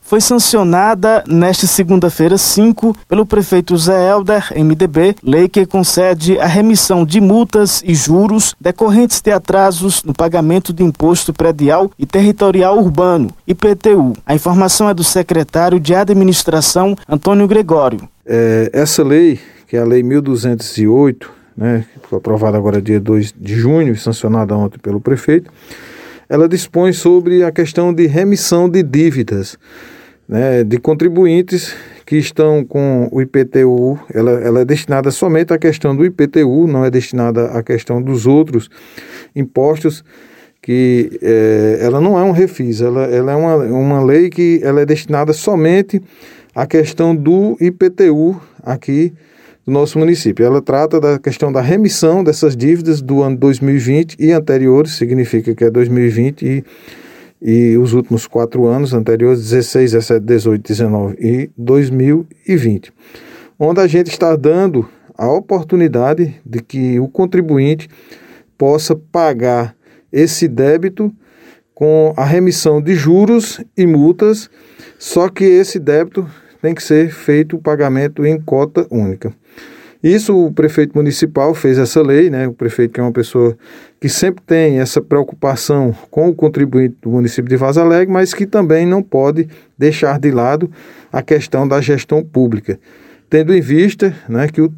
foi sancionada nesta segunda-feira 5 pelo prefeito Zé Helder, MDB, lei que concede a remissão de multas e juros decorrentes de atrasos no pagamento de imposto predial e territorial urbano, IPTU. A informação é do secretário de Administração, Antônio Gregório. Essa lei, que é a Lei 1208, que foi aprovada agora dia 2 de junho e sancionada ontem pelo prefeito, ela dispõe sobre a questão de remissão de dívidas, de contribuintes que estão com o IPTU. Ela é destinada somente à questão do IPTU, não é destinada à questão dos outros impostos, que ela não é um refis, ela é uma lei que ela é destinada somente à questão do IPTU aqui do nosso município. Ela trata da questão da remissão dessas dívidas do ano 2020 e anteriores, significa que é 2020 e os últimos 4 anos anteriores, 16, 17, 18, 19 e 2020, onde a gente está dando a oportunidade de que o contribuinte possa pagar esse débito com a remissão de juros e multas, só que esse débito tem que ser feito o pagamento em cota única. Isso o prefeito municipal fez essa lei, o prefeito, que é uma pessoa que sempre tem essa preocupação com o contribuinte do município de Vaza Alegre, mas que também não pode deixar de lado a questão da gestão pública, tendo em vista que o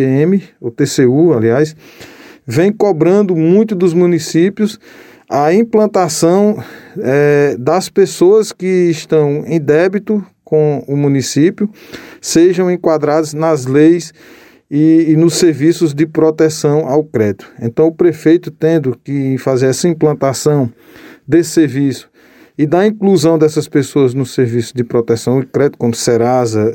TCU, aliás, vem cobrando muito dos municípios a implantação das pessoas que estão em débito com o município, sejam enquadrados nas leis e nos serviços de proteção ao crédito. Então, o prefeito, tendo que fazer essa implantação desse serviço e da inclusão dessas pessoas no serviço de proteção ao crédito, como Serasa,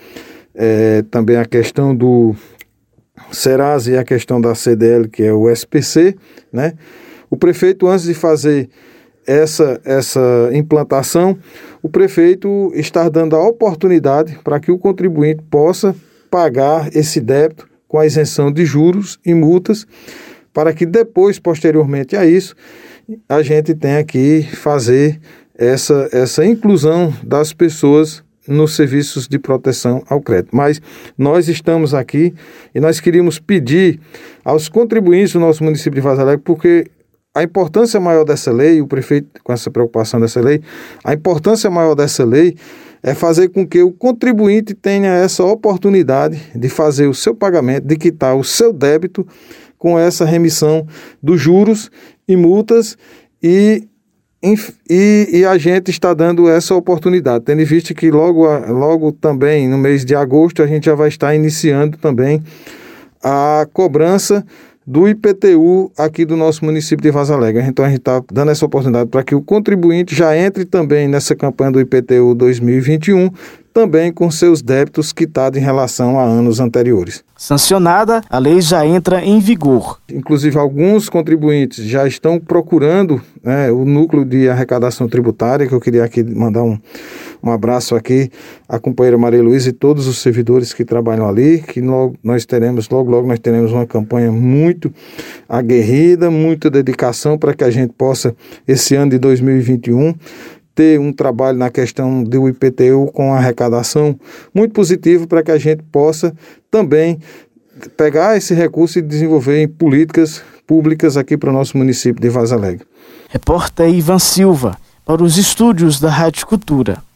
também a questão do Serasa e a questão da CDL, que é o SPC, o prefeito, antes de fazer essa implantação, o prefeito está dando a oportunidade para que o contribuinte possa pagar esse débito com a isenção de juros e multas, para que depois, posteriormente a isso, a gente tenha que fazer essa inclusão das pessoas nos serviços de proteção ao crédito. Mas nós estamos aqui e nós queríamos pedir aos contribuintes do nosso município de Vaza Alegre, porque a importância maior dessa lei, o prefeito com essa preocupação dessa lei, a importância maior dessa lei é fazer com que o contribuinte tenha essa oportunidade de fazer o seu pagamento, de quitar o seu débito com essa remissão dos juros e multas e a gente está dando essa oportunidade, tendo em vista que logo também no mês de agosto a gente já vai estar iniciando também a cobrança do IPTU aqui do nosso município de Vaza Alegre. Então a gente está dando essa oportunidade para que o contribuinte já entre também nessa campanha do IPTU 2021, também com seus débitos quitados em relação a anos anteriores. Sancionada, a lei já entra em vigor. Inclusive, alguns contribuintes já estão procurando o núcleo de arrecadação tributária, que eu queria aqui mandar um abraço aqui à companheira Maria Luísa e todos os servidores que trabalham ali, que logo nós teremos uma campanha muito aguerrida, muita dedicação para que a gente possa, esse ano de 2021, ter um trabalho na questão do IPTU com arrecadação muito positivo, para que a gente possa também pegar esse recurso e desenvolver em políticas públicas aqui para o nosso município de Vaza Alegre. Repórter Ivan Silva, para os estúdios da Rádio Cultura.